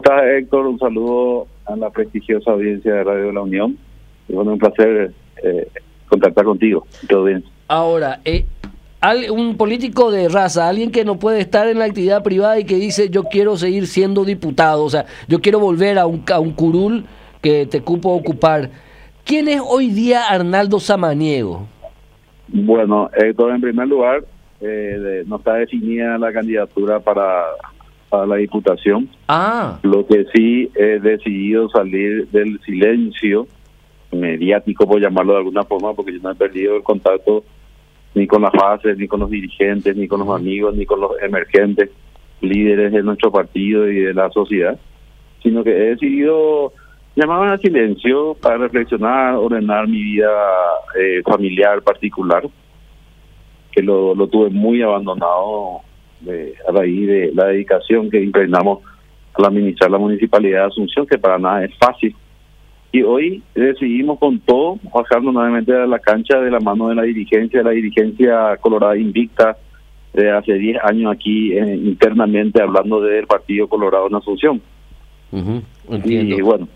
estás, Héctor? Un saludo a la prestigiosa audiencia de Radio de la Unión. Y bueno, un placer contactar contigo. Todo bien. Ahora, un político de raza, alguien que no puede estar en la actividad privada y que dice yo quiero seguir siendo diputado, o sea, yo quiero volver a un curul que te cupo ocupar. ¿Quién es hoy día Arnaldo Samaniego? Bueno, Héctor, en primer lugar, no está definida la candidatura para la diputación. Lo que sí he decidido salir del silencio mediático, por llamarlo de alguna forma, porque yo no he perdido el contacto ni con las bases, ni con los dirigentes, ni con los amigos, ni con los emergentes líderes de nuestro partido y de la sociedad, sino que he decidido llamarme al silencio para reflexionar, ordenar mi vida familiar particular, que lo tuve muy abandonado a raíz de la dedicación que impregnamos al administrar la Municipalidad de Asunción, que para nada es fácil. Y hoy decidimos con todo bajarnos nuevamente a la cancha de la mano de la dirigencia colorada invicta de hace 10 años aquí internamente, hablando del Partido Colorado en Asunción. Entiendo. Y bueno,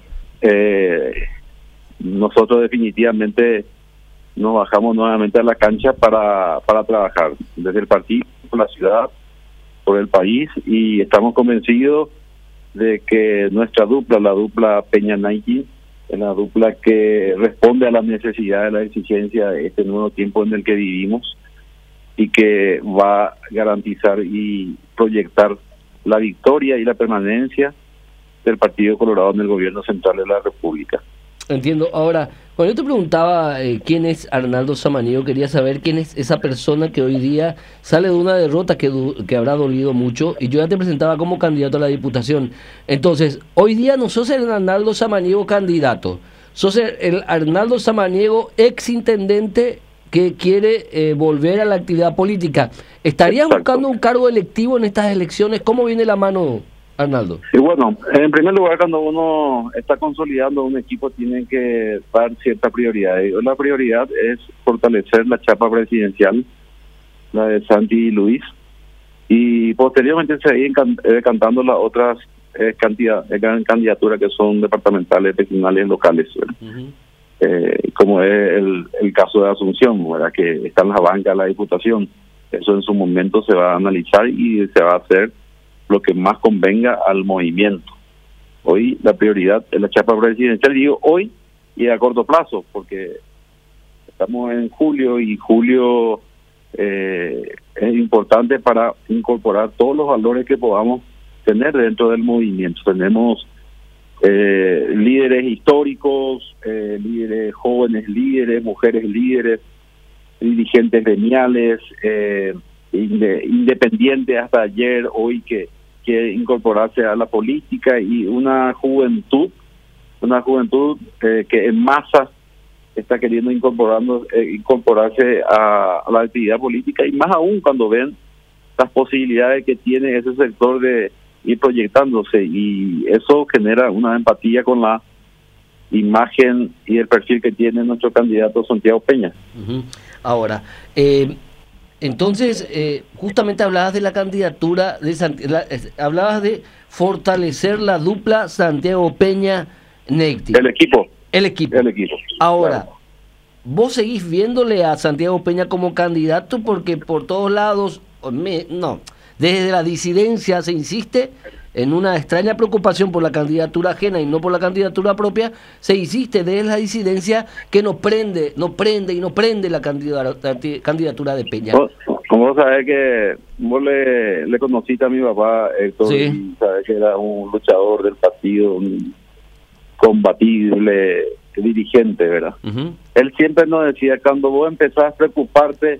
nosotros definitivamente nos bajamos nuevamente a la cancha para trabajar desde el partido, por la ciudad, por el país, y estamos convencidos de que nuestra dupla, la dupla Peña-Naikin, es la dupla que responde a la necesidad de la exigencia de este nuevo tiempo en el que vivimos y que va a garantizar y proyectar la victoria y la permanencia del Partido Colorado en el gobierno central de la República. Entiendo. Ahora, cuando yo te preguntaba quién es Arnaldo Samaniego, quería saber quién es esa persona que hoy día sale de una derrota que habrá dolido mucho, y yo ya te presentaba como candidato a la diputación. Entonces, hoy día no sos el Arnaldo Samaniego candidato, sos el Arnaldo Samaniego exintendente que quiere volver a la actividad política. ¿Estarías buscando un cargo electivo en estas elecciones? ¿Cómo viene la mano, Arnaldo? Y bueno, en primer lugar, cuando uno está consolidando un equipo, tiene que dar cierta prioridad. La prioridad es fortalecer la chapa presidencial, la de Santi y Luis, y posteriormente seguir cantando las otras candidaturas que son departamentales, regionales, locales, como es el caso de Asunción, ¿verdad? Que está en la banca de la Diputación. Eso en su momento se va a analizar y se va a hacer lo que más convenga al movimiento. Hoy la prioridad es la chapa presidencial, digo hoy y a corto plazo, porque estamos en julio y julio es importante para incorporar todos los valores que podamos tener dentro del movimiento. Tenemos líderes históricos, líderes jóvenes, líderes, mujeres líderes, dirigentes gremiales, independientes hasta ayer, hoy que incorporarse a la política, y una juventud que en masa está queriendo incorporarse a la actividad política, y más aún cuando ven las posibilidades que tiene ese sector de ir proyectándose, y eso genera una empatía con la imagen y el perfil que tiene nuestro candidato Santiago Peña. Ahora, entonces, justamente hablabas de la candidatura, hablabas de fortalecer la dupla Santiago Peña-Neikin. El equipo. Ahora, claro. ¿Vos seguís viéndole a Santiago Peña como candidato? Porque por todos lados, desde la disidencia se insiste en una extraña preocupación por la candidatura ajena y no por la candidatura propia. Se insiste desde la disidencia que no prende la candidatura de Peña. Como vos sabés que vos le conociste a mi papá, Héctor, sí, y sabés que era un luchador del partido, un combatible dirigente, ¿verdad? Él siempre nos decía, cuando vos empezás a preocuparte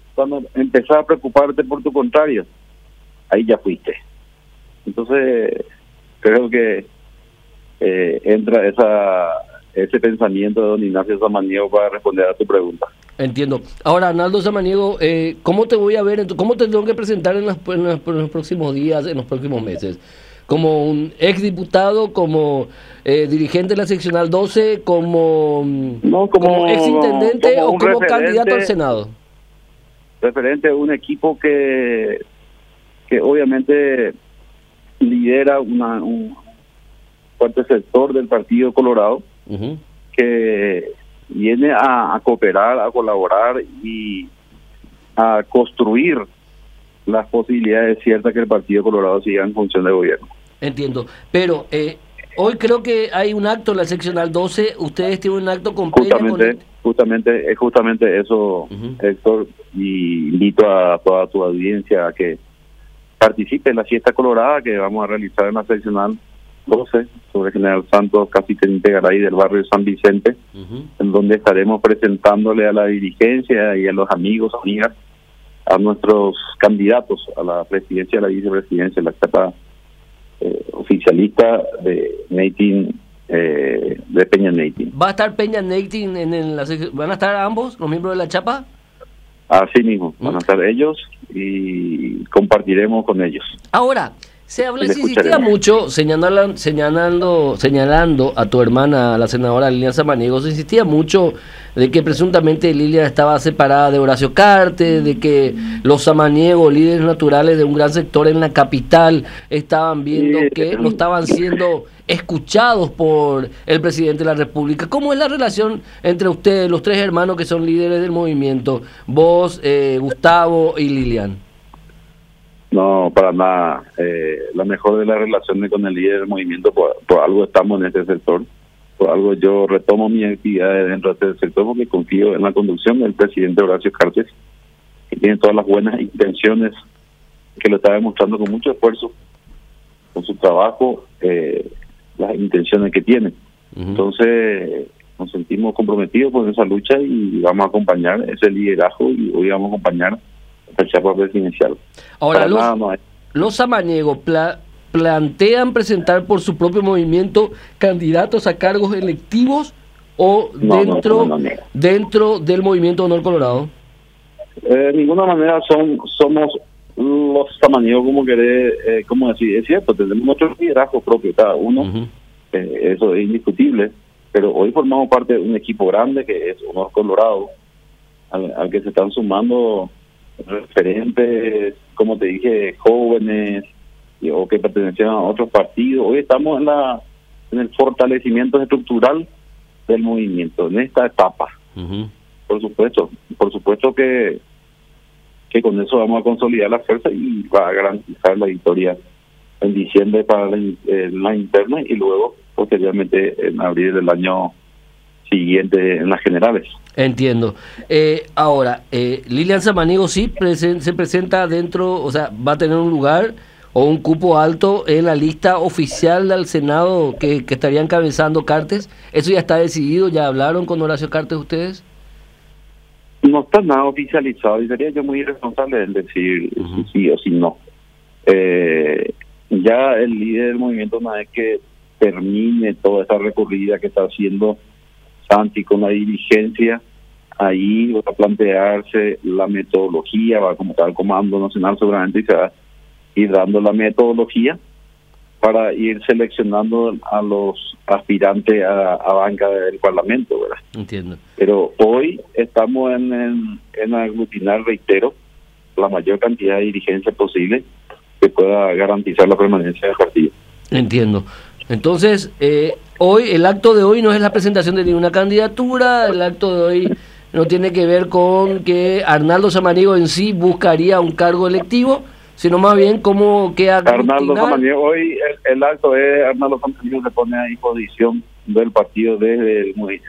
por tu contrario, ahí ya fuiste. Entonces, creo que entra ese pensamiento de don Ignacio Samaniego para responder a tu pregunta. Entiendo. Ahora, Arnaldo Samaniego, ¿cómo te voy a ver? ¿Cómo te tengo que presentar en los próximos días, en los próximos meses? ¿Como un exdiputado, como dirigente de la seccional 12, como exintendente o como candidato al Senado? Referente a un equipo que obviamente lidera fuerte sector del Partido Colorado Ujú. que viene a cooperar, a colaborar y a construir las posibilidades ciertas que el Partido Colorado siga en función de gobierno. Entiendo. Pero hoy creo que hay un acto en la seccional 12. Ustedes tienen un acto con Peña. Justamente eso, Ujú. Héctor, y invito a toda tu audiencia a que participe en la fiesta colorada que vamos a realizar en la seccional 12 sobre General Santos, casi Teniente Garay del barrio San Vicente, Ujú. en donde estaremos presentándole a la dirigencia y a los amigos, amigas, a nuestros candidatos a la presidencia, a la vicepresidencia, la etapa oficialista de Neitin, de Peña Neitin. ¿Va a estar Peña Neitin van a estar ambos, los miembros de la chapa? Así mismo, van a estar ellos y compartiremos con ellos. Ahora, se insistía escucharemos mucho señalando a tu hermana, la senadora Lilian Samaniego, se insistía mucho de que presuntamente Lilian estaba separada de Horacio Cartes, de que los Samaniego, líderes naturales de un gran sector en la capital, estaban viendo que no estaban siendo escuchados por el presidente de la República. ¿Cómo es la relación entre ustedes, los tres hermanos que son líderes del movimiento, vos, Gustavo y Lilian? No, para nada. La mejor de las relaciones con el líder del movimiento, por algo estamos en este sector, por algo yo retomo mi actividad dentro de este sector porque confío en la conducción del presidente Horacio Cartes, que tiene todas las buenas intenciones, que lo está demostrando con mucho esfuerzo, con su trabajo, las intenciones que tiene. Entonces, nos sentimos comprometidos con esa lucha y vamos a acompañar ese liderazgo y hoy vamos a acompañar esta chapa presidencial. Ahora, los Samaniego plantean presentar por su propio movimiento candidatos a cargos electivos o dentro del movimiento Honor Colorado. De ninguna manera somos los Samaniego, como querés, como decir, es cierto, tenemos nuestro liderazgo propio cada uno, eso es indiscutible, pero hoy formamos parte de un equipo grande que es Honor Colorado, al que se están sumando referentes, como te dije, jóvenes o que pertenecían a otros partidos. Hoy estamos en el fortalecimiento estructural del movimiento, en esta etapa. Por supuesto que con eso vamos a consolidar la fuerza y va a garantizar la victoria en diciembre para la interna y luego posteriormente en abril del año siguiente en las generales. Entiendo. Ahora, Lilian Samaniego sí se presenta dentro, o sea, va a tener un lugar o un cupo alto en la lista oficial del Senado que estaría encabezando Cartes. ¿Eso ya está decidido? ¿Ya hablaron con Horacio Cartes ustedes? No está nada oficializado y sería yo muy irresponsable en decir si sí o si no. Ya el líder del movimiento, una vez que termine toda esta recorrida que está haciendo Santi con la dirigencia, ahí va a plantearse la metodología, va a convocar al Comando Nacional seguramente y se va a ir dando la metodología para ir seleccionando a los aspirantes a banca del Parlamento, ¿verdad? Entiendo. Pero hoy estamos en aglutinar, reitero, la mayor cantidad de dirigencia posible que pueda garantizar la permanencia del partido. Entiendo. Entonces, hoy, el acto de hoy no es la presentación de ninguna candidatura, el acto de hoy no tiene que ver con que Arnaldo Samaniego en sí buscaría un cargo electivo, sino más bien como que Arnaldo Samaniego, hoy el acto es Arnaldo Samaniego se pone a disposición del partido desde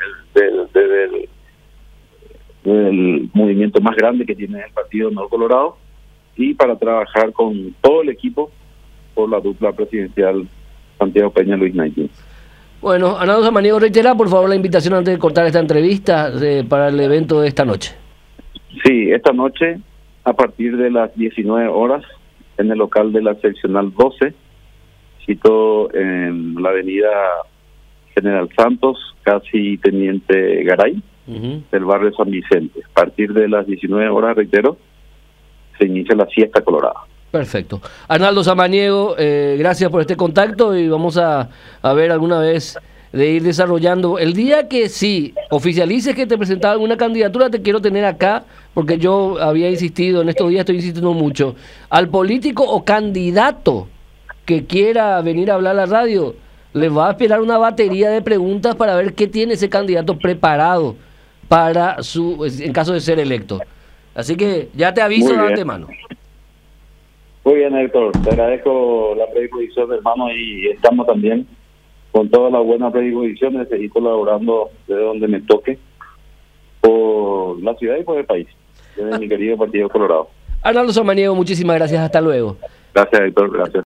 el movimiento más grande que tiene el partido Honor Colorado y para trabajar con todo el equipo por la dupla presidencial Santiago Peña Luis Neitin. Bueno, Arnaldo Samaniego, reitera por favor la invitación antes de cortar esta entrevista para el evento de esta noche. Sí, esta noche a partir de las 19 horas en el local de la seccional 12, cito en la avenida General Santos, casi Teniente Garay, del barrio San Vicente. A partir de las 19 horas, reitero, se inicia la fiesta colorada. Perfecto. Arnaldo Samaniego, gracias por este contacto y vamos a ver alguna vez de ir desarrollando. El día que sí oficialices que te presentaba alguna candidatura, te quiero tener acá, porque yo había insistido, en estos días estoy insistiendo mucho, al político o candidato que quiera venir a hablar a la radio, le va a esperar una batería de preguntas para ver qué tiene ese candidato preparado para en caso de ser electo. Así que ya te aviso de antemano. Muy bien, Héctor. Te agradezco la predisposición, hermano, y estamos también con todas las buenas predisposiciones, seguir colaborando desde donde me toque por la ciudad y por el país, desde mi querido Partido Colorado. Arnaldo Samaniego, muchísimas gracias. Hasta luego. Gracias, Héctor. Gracias.